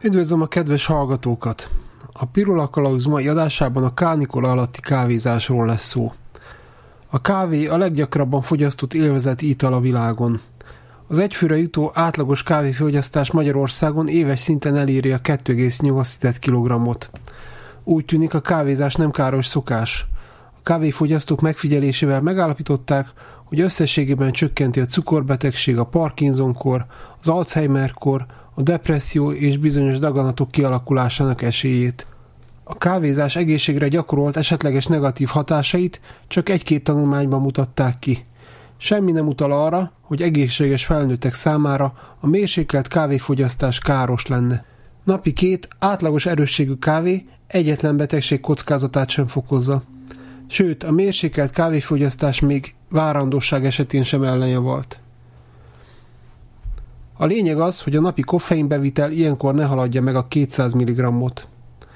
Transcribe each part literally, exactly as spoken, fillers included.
Üdvözlöm a kedves hallgatókat! A Pirula Kalauz mai adásában a kánikula alatti kávézásról lesz szó. A kávé a leggyakrabban fogyasztott élvezeti ital a világon. Az egyfőre jutó átlagos kávéfogyasztás Magyarországon éves szinten eléri a kettő egész nyolc kilogrammot. Úgy tűnik, a kávézás nem káros szokás. A kávéfogyasztók megfigyelésével megállapították, hogy összességében csökkenti a cukorbetegség, a Parkinson-kor, az Alzheimer-kor, a depresszió és bizonyos daganatok kialakulásának esélyét. A kávézás egészségre gyakorolt esetleges negatív hatásait csak egy-két tanulmányban mutatták ki. Semmi nem utal arra, hogy egészséges felnőttek számára a mérsékelt kávéfogyasztás káros lenne. Napi két átlagos erősségű kávé egyetlen betegség kockázatát sem fokozza. Sőt, a mérsékelt kávéfogyasztás még várandóság esetén sem ellenjavalt. A lényeg az, hogy a napi koffeinbevitel ilyenkor ne haladja meg a kétszáz milligrammot.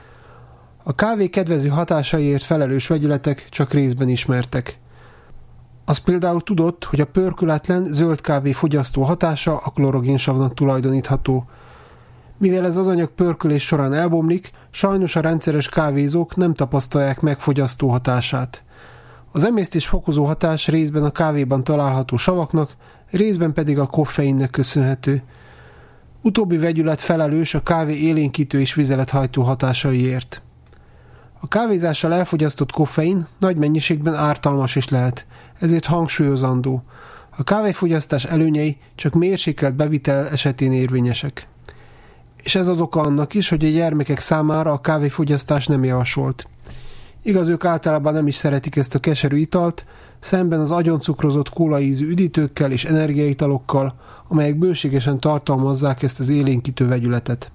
A kávé kedvező hatásaiért felelős vegyületek csak részben ismertek. Az például tudott, hogy a pörkületlen zöld kávé fogyasztó hatása a klorogénsavnak tulajdonítható. Mivel ez az anyag pörkölés során elbomlik, sajnos a rendszeres kávézók nem tapasztalják meg fogyasztó hatását. Az emésztés fokozó hatás részben a kávéban található savaknak, részben pedig a koffeinnek köszönhető. Utóbbi vegyület felelős a kávé élénkítő és vizelethajtó hatásaiért. A kávézással elfogyasztott koffein nagy mennyiségben ártalmas is lehet, ezért hangsúlyozandó. A kávéfogyasztás előnyei csak mérsékelt bevitel esetén érvényesek. És ez az oka annak is, hogy a gyermekek számára a kávéfogyasztás nem javasolt. Igaz, ők általában nem is szeretik ezt a keserű italt, szemben az agyoncukrozott kólaízű üdítőkkel és energiaitalokkal, amelyek bőségesen tartalmazzák ezt az élénkítő vegyületet.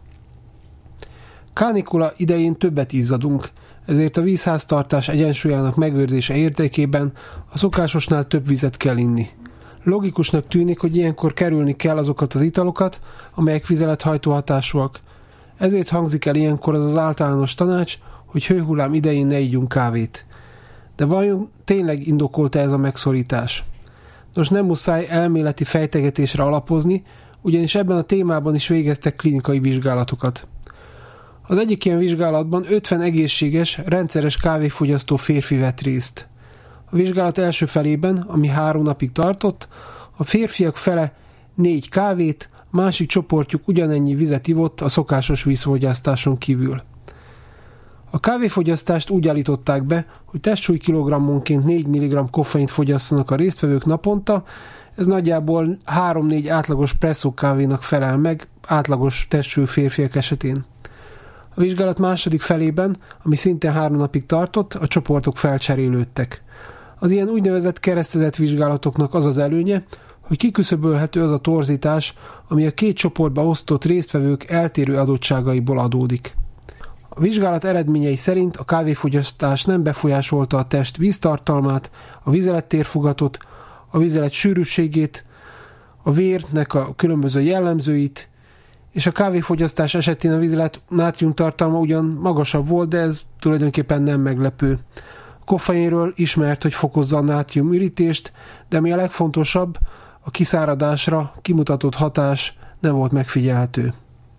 Kánikula idején többet izzadunk, ezért a vízháztartás egyensúlyának megőrzése érdekében a szokásosnál több vizet kell inni. Logikusnak tűnik, hogy ilyenkor kerülni kell azokat az italokat, amelyek vizelethajtó hatásúak. Ezért hangzik el ilyenkor az az általános tanács, hogy hőhullám idején ne ígyunk kávét. De vajon tényleg indokolta ez a megszorítás? Nos, nem muszáj elméleti fejtegetésre alapozni, ugyanis ebben a témában is végeztek klinikai vizsgálatokat. Az egyik ilyen vizsgálatban ötven egészséges, rendszeres kávéfogyasztó férfi vett részt. A vizsgálat első felében, ami három napig tartott, a férfiak fele négy kávét, a másik csoportjuk ugyanennyi vizet ivott a szokásos vízfogyasztáson kívül. A kávéfogyasztást úgy állították be, hogy testsúly kilogrammonként négy milligramm koffeint fogyasszanak a résztvevők naponta, ez nagyjából három-négy átlagos presszó kávénak felel meg átlagos testsúlyú férfiak esetén. A vizsgálat második felében, ami szintén három napig tartott, a csoportok felcserélődtek. Az ilyen úgynevezett keresztezett vizsgálatoknak az az előnye, hogy kiküszöbölhető az a torzítás, ami a két csoportba osztott résztvevők eltérő adottságaiból adódik. A vizsgálat eredményei szerint a kávéfogyasztás nem befolyásolta a test víztartalmát, a vizelettérfogatot, a vizelet sűrűségét, a vérnek a különböző jellemzőit, és a kávéfogyasztás esetén a vizelet nátriumtartalma ugyan magasabb volt, de ez tulajdonképpen nem meglepő. A koffeinről ismert, hogy fokozza a nátriumürítést, de ami a legfontosabb, a kiszáradásra kimutatott hatás nem volt megfigyelhető.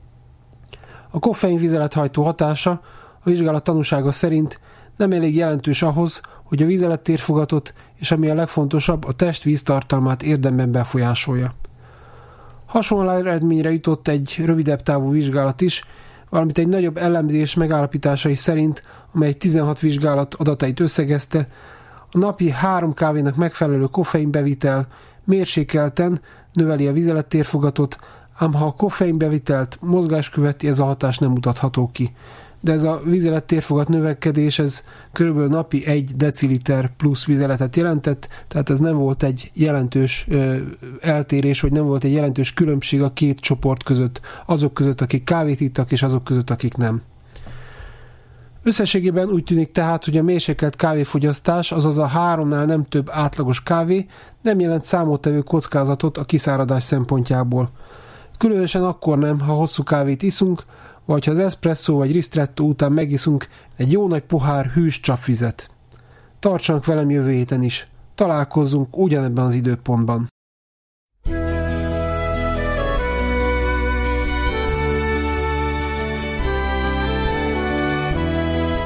A koffein vizelethajtó hatása a vizsgálat tanúsága szerint nem elég jelentős ahhoz, hogy a vizelettérfogatot és ami a legfontosabb, a test víztartalmát érdemben befolyásolja. Hasonló eredményre jutott egy rövidebb távú vizsgálat is, valamint egy nagyobb elemzés megállapításai szerint, amely tizenhat vizsgálat adatait összegezte, a napi három kávénak megfelelő koffeinbevitel mérsékelten növeli a vizelettérfogatot, ám ha a koffeinbevitelt mozgás követi, ez a hatás nem mutatható ki. De ez a vizelettérfogat növekedés, ez körülbelül napi egy deciliter plusz vizeletet jelentett, tehát ez nem volt egy jelentős ö, eltérés, vagy nem volt egy jelentős különbség a két csoport között, azok között, akik kávét ittak, és azok között, akik nem. Összességében úgy tűnik tehát, hogy a mérsékelt kávéfogyasztás, azaz a háromnál nem több átlagos kávé nem jelent számottevő kockázatot a kiszáradás szempontjából. Különösen akkor nem, ha hosszú kávét iszunk, vagy ha az espresszó vagy ristretto után megiszunk egy jó nagy pohár hűs csapvizet. Tartsanak velem jövő héten is. Találkozzunk ugyanebben az időpontban.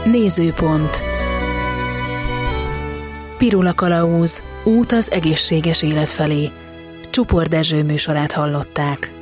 Nézőpont. Pirula Kalauz, út az egészséges élet felé. Csupor Dezső műsorát hallották.